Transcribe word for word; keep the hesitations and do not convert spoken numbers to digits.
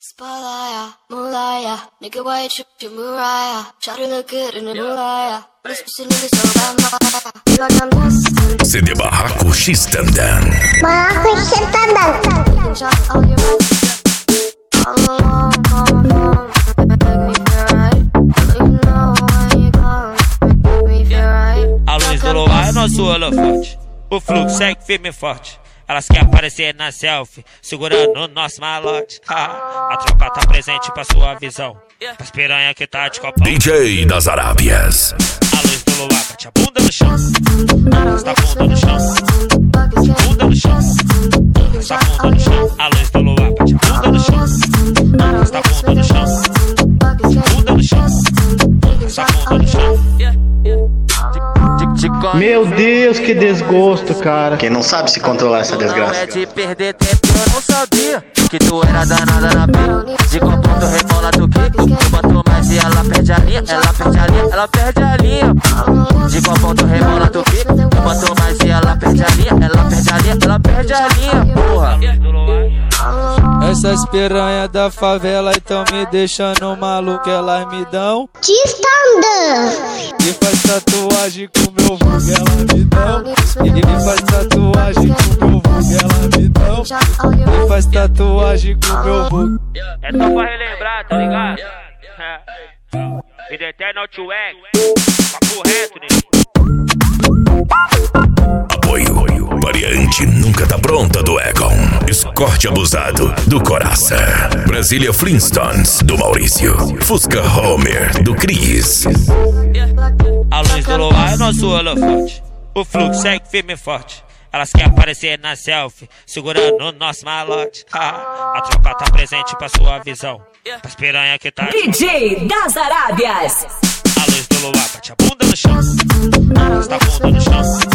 Spalaya, Mulaya, nigga why you trip to Mariah? Try to look good in the Mulaya, but it's pussy niggas so bad. Like I'm just C D Barraco X-Tendance. Barraco X-Tendance. you can shop all your money. All alone, call my phone, make me feel right. Let you know when you come, make me feel right. A luz do luar é nosso holofote. O fluxo segue firme e forte. Elas querem aparecer na selfie, segurando o nosso malote. A tropa tá presente pra sua visão, as piranha que tá de copão. D J das Arábias. A luz do luar bate a bunda no chão, está a bunda no chão, bunda no chão, está a bunda no chão. A luz do luar bate a bunda no chão, está a bunda no chão, bunda no chão, está a bunda no chão. Meu Deus, que desgosto, cara. Quem não sabe se controlar essa desgraça. É de perder tempo, eu não sabia que tu era danada na pista. De copão tu rebola do que tu botou mais e ela perde a linha. Ela perde a linha, ela perde a linha. De copão tu rebola do que tu botou mais e ela perde a linha. Ela perde a linha, ela perde a linha, porra. Essas piranha da favela então me deixando maluco, elas me dão X-Tendance. e faz tatuagem com meu vulgo, ela me dão e faz tatuagem com meu vulgo, ela me dão e faz tatuagem com meu vulgo. É só pra relembrar, tá ligado? Vida eterna ao tio Egg, papo reto, né? Apoio. Variante nunca tá pronta do Egon. Escorte abusado do Coraça. Brasília Flintstones do Maurício. Fusca Homer do Cris. A luz do luar é nosso holofote. O fluxo segue firme e forte. Elas querem aparecer na selfie, segurando o nosso malote. A tropa tá presente pra sua visão, as piranha que tá D J das Arábias. A luz do luar bate a bunda no chão, está a bunda no chão.